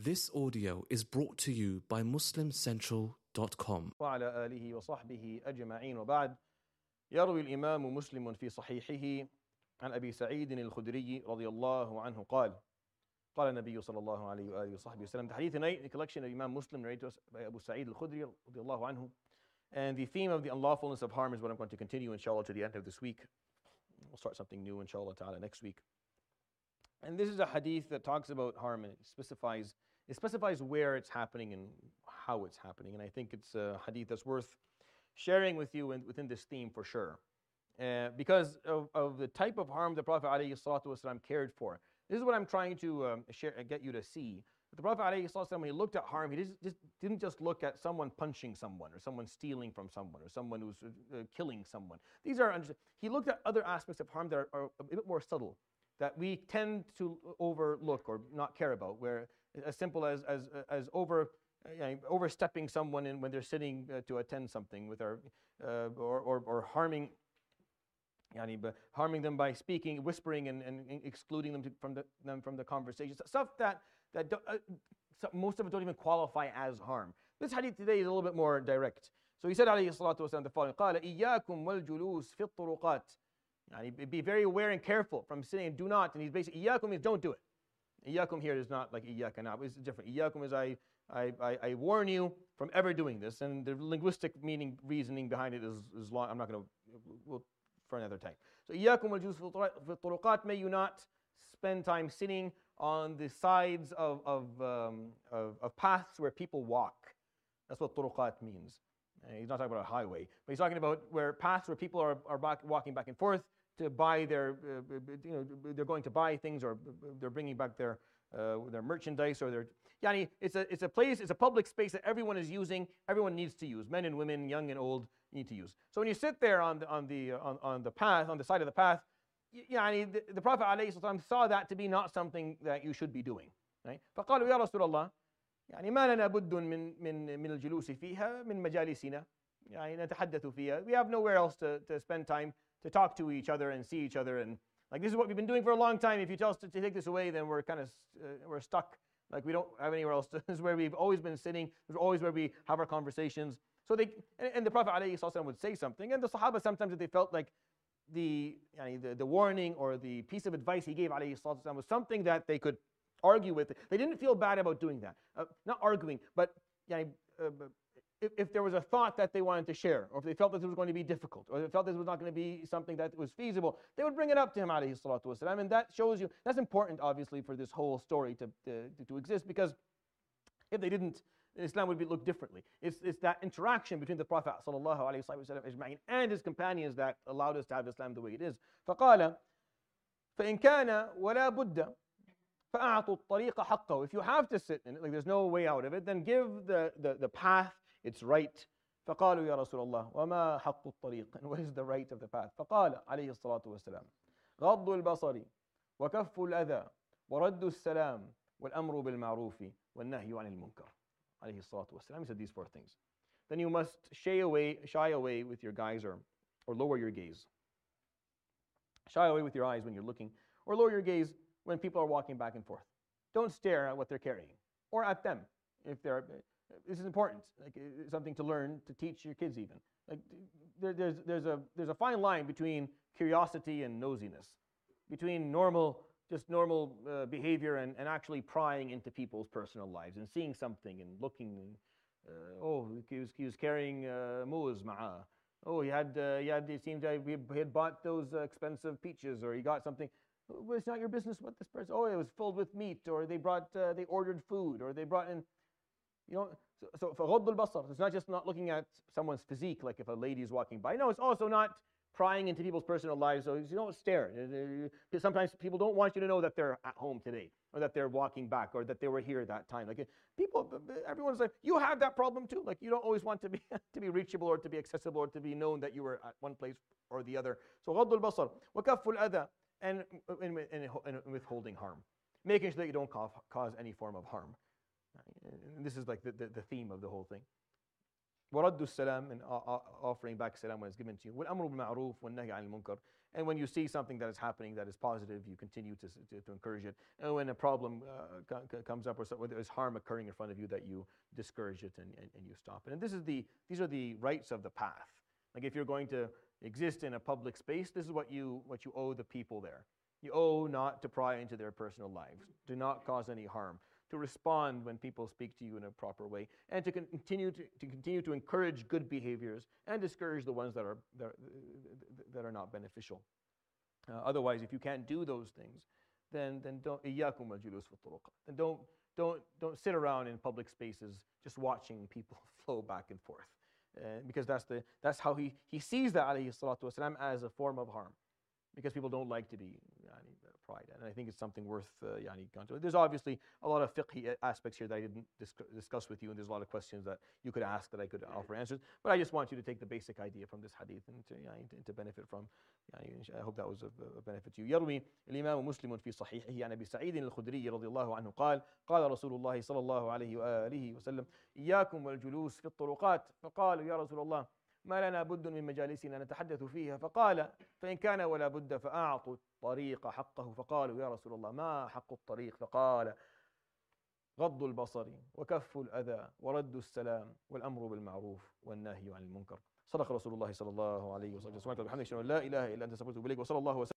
This audio is brought to you by MuslimCentral.com. وعلى آله وصحبه أجمعين وبعد يروي الإمام مسلم في صحيحه عن أبي سعيد الخدري رضي الله عنه قال النبي صلى الله عليه وآله وصحبه وسلم. The hadith tonight, a collection of Imam Muslim narrated to us by Abu Sa'id al-Khudri رضي الله عنه. And the theme of the unlawfulness of harm is what I'm going to continue inshallah to the end of this week. We'll start something new inshallah ta'ala next week. And this is a hadith that talks about harm and it specifies where it's happening and how it's happening. And I think it's a hadith that's worth sharing with you within this theme for sure. Because of the type of harm the Prophet ﷺ cared for. This is what I'm trying to get you to see. The Prophet ﷺ, when he looked at harm, he didn't just look at someone punching someone or someone stealing from someone or someone who's killing someone. He looked at other aspects of harm that are a bit more subtle, that we tend to overlook or not care about, where as simple as overstepping someone when they're sitting to attend something with or harming harming them by speaking, whispering, and excluding them from the conversation. Stuff that most of it don't even qualify as harm. This hadith today is a little bit more direct. So he said alayhi salatu wasalam the following: قال إياكم والجلوس في الطرقات. Be very aware and careful from saying do not. And he's basically, Iyakum means don't do it. Iyakum here is not like Iyaka now. It's different. Iyakum is I warn you from ever doing this. And the linguistic reasoning behind it is long. I'm not going to, for another time. So Iyakum wal juz fil turuqat, may you not spend time sitting on the sides of paths where people walk. That's what turuqat means. He's not talking about a highway, but he's talking about paths where people are walking back and forth to buy they're going to buy things, or they're bringing back their merchandise, or it's a place, it's a public space that everyone is using, everyone needs to use, men and women, young and old need to use. So when you sit there on the path, on the side of the path, the Prophet ﷺ saw that to be not something that you should be doing. Right? فقالوا يا رسول الله ما لنا بد من الجلوس فيها من مجالسنا نتحدث فيها. We have nowhere else to spend time to talk to each other and see each other, and like this is what we've been doing for a long time. If you tell us to take this away, then we're kind of we're stuck. Like we don't have anywhere else. This is where we've always been sitting. This is always where we have our conversations. So the Prophet ﷺ would say something, and the Sahaba sometimes, if they felt like the warning or the piece of advice he gave ﷺ was something that they could argue with, they didn't feel bad about doing that. Not arguing, but if there was a thought that they wanted to share, or if they felt that it was going to be difficult, or they felt this was not going to be something that was feasible, they would bring it up to him alayhi salatu wasalam. And that shows you, that's important obviously for this whole story to exist, because if they didn't, Islam would look differently. It's that interaction between the Prophet sallallahu alayhi wasallam and his companions that allowed us to have Islam the way it is. فقال فإن كان ولا بد فأعطوا الطريق حقه. If you have to sit in it, like there's no way out of it, then give the path its right. فقالوا يا رسول الله وما حق الطريق, and what is the right of the path? فقال عليه الصلاة والسلام غض البصر وكف الأذى ورد السلام والأمر بالمعروف والنهي عن المنكر. عليه الصلاة والسلام. He said these 4 things. Then you must shy away with your guys, or lower your gaze. Shy away with your eyes when you're looking, or lower your gaze when people are walking back and forth. Don't stare at what they're carrying, or at them. This is important, like something to learn, to teach your kids even. Like there's a fine line between curiosity and nosiness, between normal behavior and actually prying into people's personal lives and seeing something and looking. He was carrying mouz ma'ah. It seemed like he had bought those expensive peaches, or he got something. Well, it's not your business what this person. It was filled with meat, or they ordered food, or they brought in. So for غض البصر, it's not just not looking at someone's physique, like if a lady is walking by. No, it's also not prying into people's personal lives. So you don't stare. Sometimes people don't want you to know that they're at home today, or that they're walking back, or that they were here that time. Like everyone's like, you have that problem too. Like you don't always want to be reachable, or to be accessible, or to be known that you were at one place or the other. So غض البصر وكف الأذى, and withholding harm, making sure that you don't cause any form of harm. And this is like the theme of the whole thing. وَرَدُّ السَّلَامِ, and offering back salam when it's given to you. وَالْأَمْرُ بِالْمَعْرُوفِ وَالنَّهْيِ عَنِ الْمُنْكَرِ, And when you see something that is happening that is positive, you continue to encourage it. And when a problem comes up, or where there's harm occurring in front of you, that you discourage it and you stop it. And these are the rights of the path. Like if you're going to exist in a public space, this is what you owe the people there. You owe not to pry into their personal lives, to not cause any harm, to respond when people speak to you in a proper way, and to continue to encourage good behaviors and discourage the ones that are not beneficial. Otherwise, if you can't do those things, then don't إياكم والجلوس في الطرق. Then don't sit around in public spaces just watching people flow back and forth, because that's how he sees that alayhi salatu wasalam as a form of harm, because people don't like to be pried. And I think it's something worth going to. There's obviously a lot of fiqh aspects here that I didn't discuss with you, and there's a lot of questions that you could ask that I could offer answers. But I just want you to take the basic idea from this hadith and to benefit from. I hope that was a benefit to you. يروي الإمام مسلم في صحيحه عن أبي سعيد الخدري رضي الله عنه قال قال رسول الله صلى الله عليه وآله وسلم إياكم والجلوس في الطرقات فقالوا يا رسول الله ما لنا بد من مجالسنا نتحدث فيها فقال فإن كان ولا بد فأعطوا الطريق حقه فقالوا يا رسول الله ما حق الطريق فقال غض البصر وكف الأذى ورد السلام والأمر بالمعروف والنهي عن المنكر. صدق رسول الله صلى الله عليه وسلم. سبحانك وبحمدك أشهد أن لا إله إلا أنت أستغفرك وأتوب إليك وصلى الله وسلم